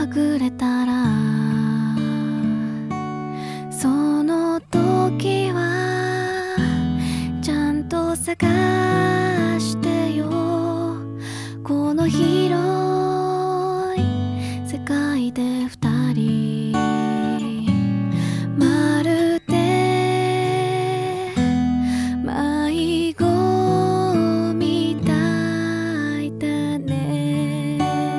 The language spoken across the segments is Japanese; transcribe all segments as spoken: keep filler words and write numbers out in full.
くれたらその時はちゃんと探してよ。この広い世界で二人まるで迷子みたいだね。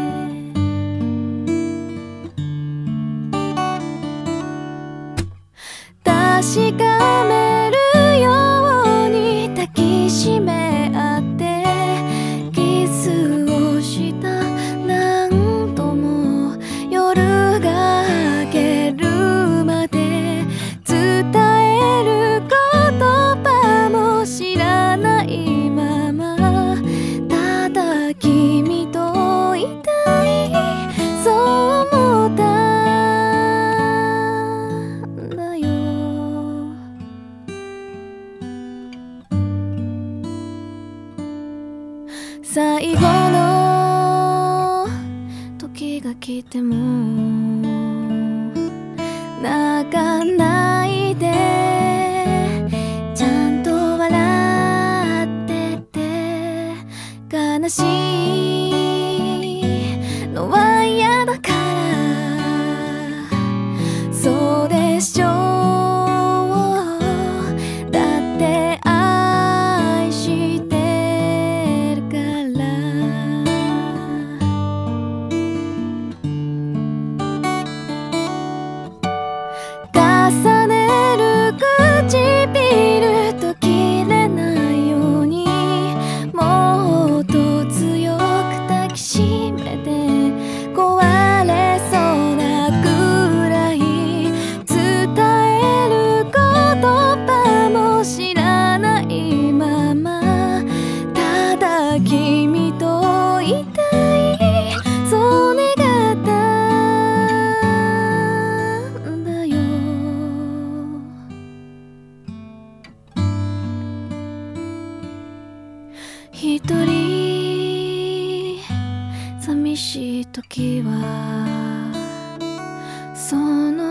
確かめるように抱きしめ合ってキスをした。何度も夜が明けるまで伝える言葉も知らないまま、ただ君といたいそう思ったんだよ。最後の時が来ても泣かないで、ちゃんと笑ってて。悲しいのは嫌だから、そうでしょう。だって愛してるから。重ねる唇と切れないようにもっと強く抱きしめて、壊れそうなくらい伝える言葉も知らないまま、ただ君といたいそう願ったんだよ。一人寂しい時はその